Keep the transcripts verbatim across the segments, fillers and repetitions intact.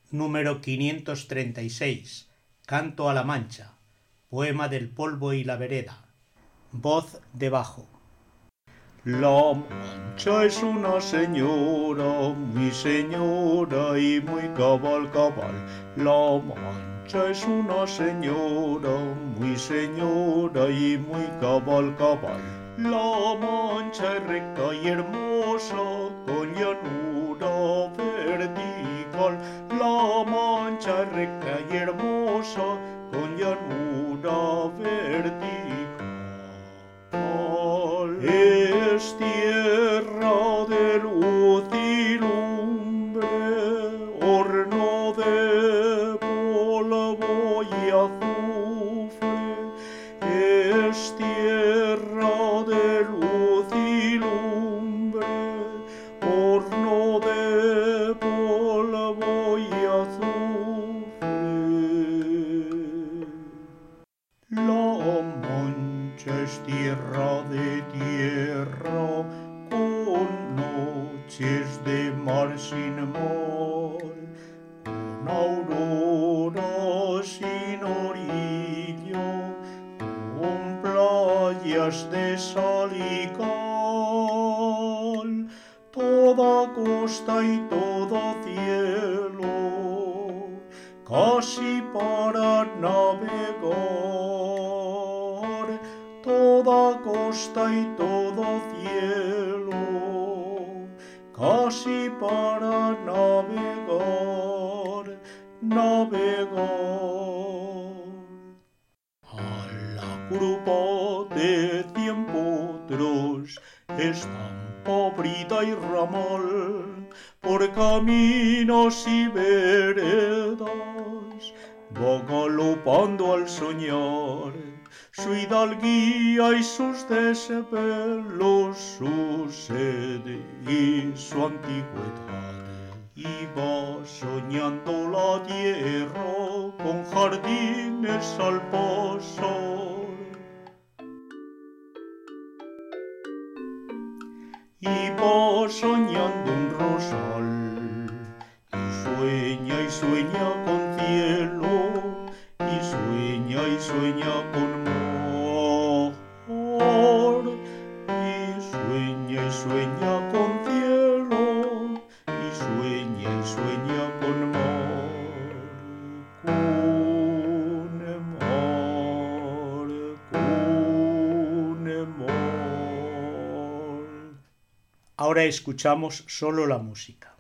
Número quinientos treinta y seis. Canto a la Mancha. Poema del polvo y la vereda. Voz de bajo. La Mancha es una señora, muy señora y muy cabal cabal. La Mancha es una señora, muy señora y muy cabal cabal. La Mancha es recta y hermosa, con llanura vertical. La Mancha es recta y hermosa, con llanura vertical. Es tierra de luz y lumbre, horno de polvo y azufre. Es tierra de luz y lumbre, horno de polvo y azufre. La Mancha es tierra de tierra, con noches de mar sin mar, con aurora sin orilla, con playas de sal y cal, toda costa y todo cielo, casi para navegar. Toda costa y todo cielo, casi para navegar, navegar. A la curva de cien potros, estampa, brida y ramal, por caminos y veredas, va galopando al soñar su hidalguía y sus desvelos, su sed y su antigüedad. Y va soñando la tierra con jardines al pasar. Y va soñando un rosal, y sueña y sueña con cielo, y sueña y sueña con mar, y sueña y sueña con cielo, y sueña y sueña con mar, con mar, con mar. Ahora escuchamos solo la música.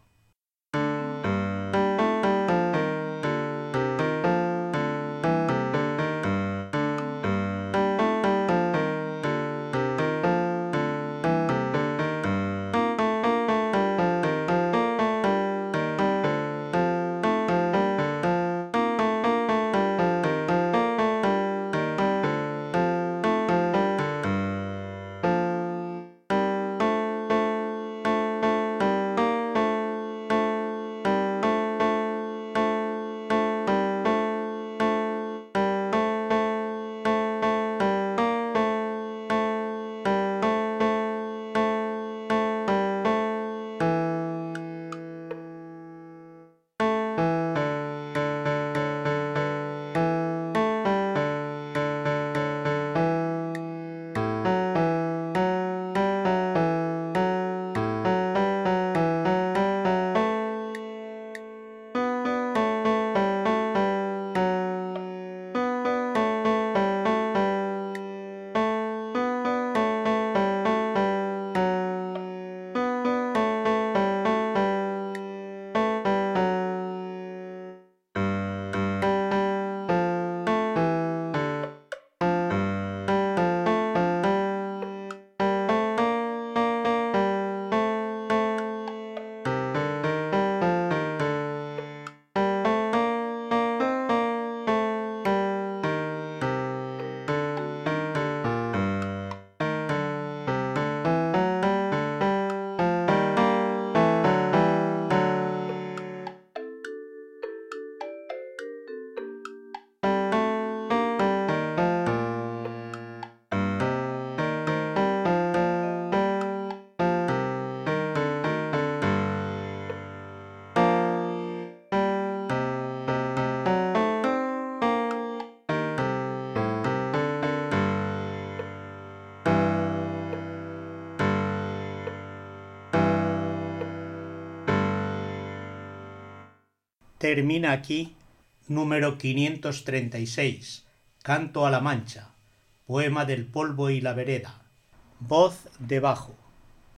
Termina aquí número quinientos treinta y seis, Canto a la Mancha, poema del polvo y la vereda. Voz de bajo.